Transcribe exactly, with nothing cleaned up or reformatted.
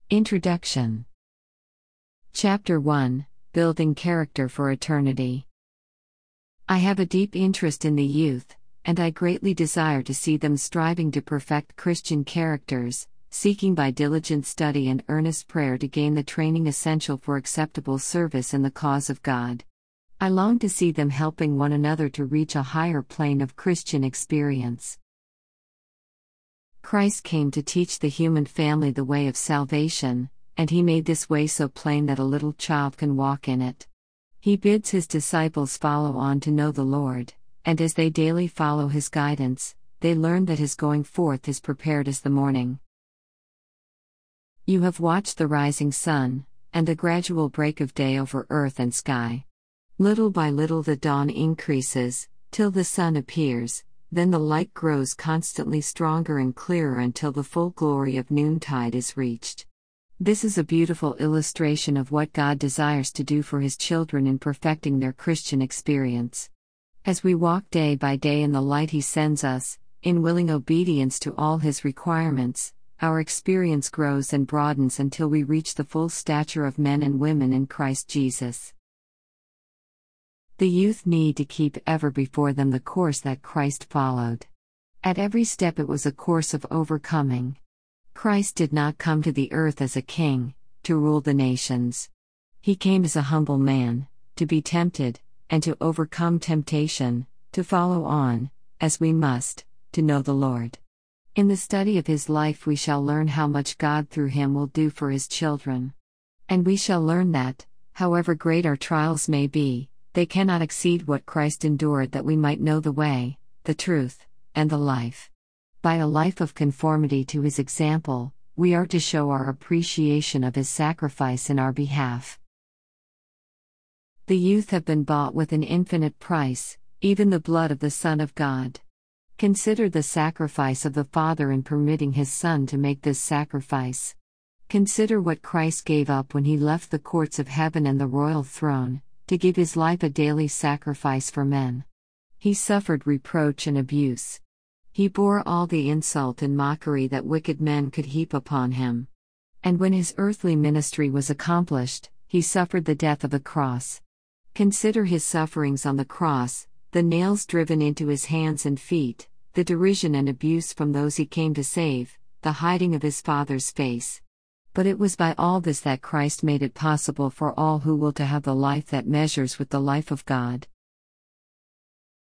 Introduction. Chapter one Building Character for Eternity. I have a deep interest in the youth, and I greatly desire to see them striving to perfect Christian characters, seeking by diligent study and earnest prayer to gain the training essential for acceptable service in the cause of God. I long to see them helping one another to reach a higher plane of Christian experience. Christ came to teach the human family the way of salvation, and he made this way so plain that a little child can walk in it. He bids his disciples follow on to know the Lord, and as they daily follow his guidance, they learn that his going forth is prepared as the morning. You have watched the rising sun, and the gradual break of day over earth and sky. Little by little the dawn increases, till the sun appears. Then the light grows constantly stronger and clearer until the full glory of noontide is reached. This is a beautiful illustration of what God desires to do for his children in perfecting their Christian experience. As we walk day by day in the light he sends us, in willing obedience to all his requirements, our experience grows and broadens until we reach the full stature of men and women in Christ Jesus. The youth need to keep ever before them the course that Christ followed. At every step it was a course of overcoming. Christ did not come to the earth as a king, to rule the nations. He came as a humble man, to be tempted, and to overcome temptation, to follow on, as we must, to know the Lord. In the study of his life we shall learn how much God through him will do for his children. And we shall learn that, however great our trials may be, they cannot exceed what Christ endured that we might know the way, the truth, and the life. By a life of conformity to his example, we are to show our appreciation of his sacrifice in our behalf. The youth have been bought with an infinite price, even the blood of the Son of God. Consider the sacrifice of the Father in permitting his Son to make this sacrifice. Consider what Christ gave up when he left the courts of heaven and the royal throne, to give his life a daily sacrifice for men. He suffered reproach and abuse. He bore all the insult and mockery that wicked men could heap upon him. And when his earthly ministry was accomplished, he suffered the death of the cross. Consider his sufferings on the cross, the nails driven into his hands and feet, the derision and abuse from those he came to save, the hiding of his Father's face. But it was by all this that Christ made it possible for all who will to have the life that measures with the life of God.